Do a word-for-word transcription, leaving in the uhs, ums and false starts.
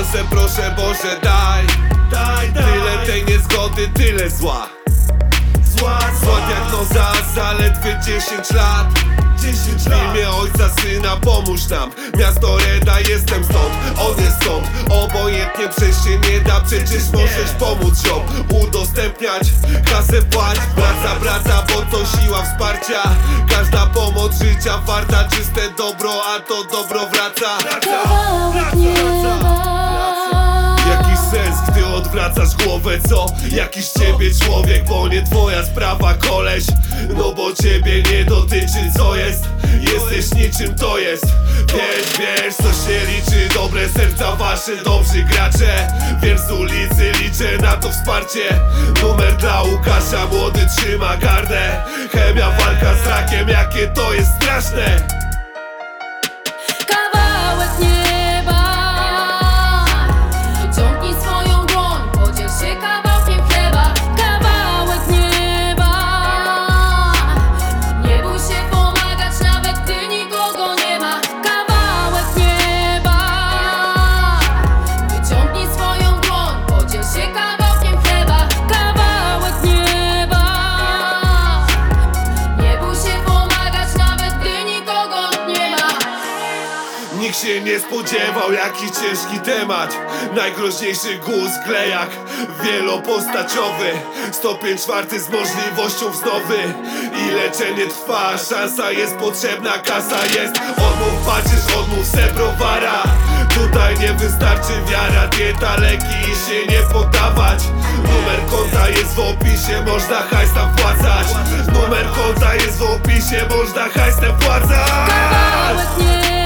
proszę, proszę Boże daj, daj, daj. Tyle tej niezgody, tyle zła. Zła, zła diagnoza, zaledwie dziesięć lat. dziesięć lat. W imię Ojca, Syna, pomóż nam. Miasto Reda, jestem stąd, on jest stąd. Obojętnie przejść się nie da, przecież możesz pomóc ziom. Udostępniać, kasę płać. Praca, praca, bo to siła wsparcia. Każda pomoc życia warta. Czyste dobro, a to dobro wraca. Kawałek nieba. Jakiś sens, gdy odwracasz głowę, co? Jakiś ciebie człowiek, bo nie twoja sprawa, koleś. No bo ciebie nie dotyczy, co jest. Jesteś niczym, to jest. Wiesz, wiesz, co się liczy. Dobre serca wasze, dobrzy gracze. Wiem z ulicy, liczę na to wsparcie. Numer dla Łukasza, młody trzyma gardę. Chemia, walka z rakiem, jakie to jest straszne. Kawałek nieba. Ciągnij swoją dłoń, podziel się kawałkiem chleba. Kawałek nieba. Nie bój się pomagać, nawet gdy nikogo nie ma. Kawałek nieba. Wyciągnij swoją dłoń, podziel się kawałkiem chleba. Kawałek nieba. Nie bój się pomagać, nawet gdy nikogo nie ma. Nikt się nie spodziewał, jaki ciężki temat. Najgroźniejszy guz klejak, wielopostaciowy. Stopień czwarty z możliwością wznowy. I leczenie trwa, szansa jest potrzebna, kasa jest. Odmów pacierz, odmów se browara. Tutaj nie wystarczy wiara, dieta, leki i się nie poddawać. Numer konta jest w opisie, można hajs tam wpłacać. Numer konta jest w opisie, można hajs tam wpłacać. Kawałek nieba.